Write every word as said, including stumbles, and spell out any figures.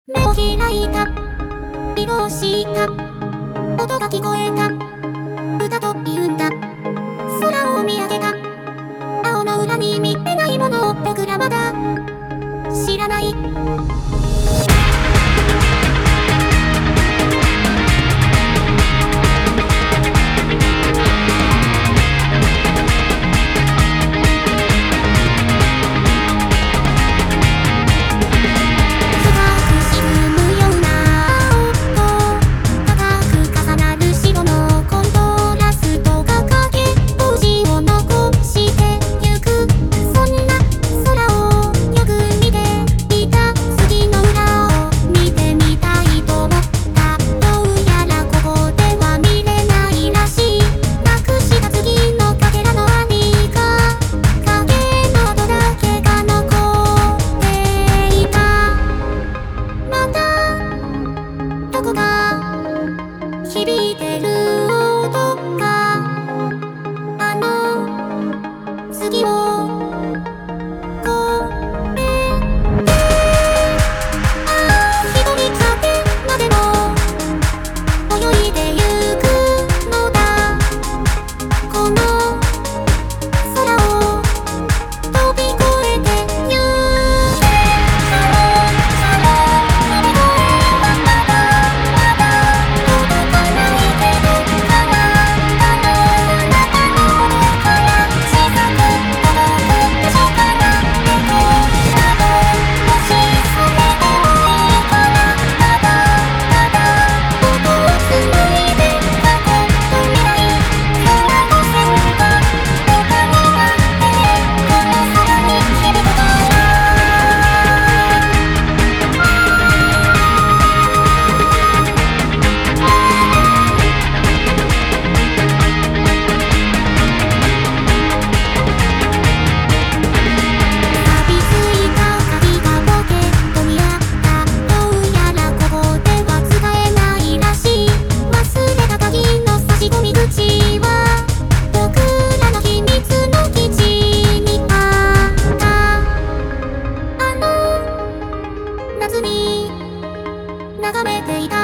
目を開いた、色をした音が聞こえた、歌と言うんだ。空を見上げた、青の裏に見えないものを僕らまだ知らない。響いてる音があの次を越えて、ああ一人風までも泳いでゆくのだ。この空を飛び越えてゆけ。そのその飛び越えはまだまだ届かないけど、彼方の中のどこから小さく届く確かなエコーなど、もしそれでもいいからただただ音を紡いで過去と未来、そんな五線が他になってこの空に響くから。錆びついた鍵がポケットにあった。どうやらここでは使えないらしい。忘れた鍵の差し込み口は僕らの秘密の基地にあった。あの夏に眺めていた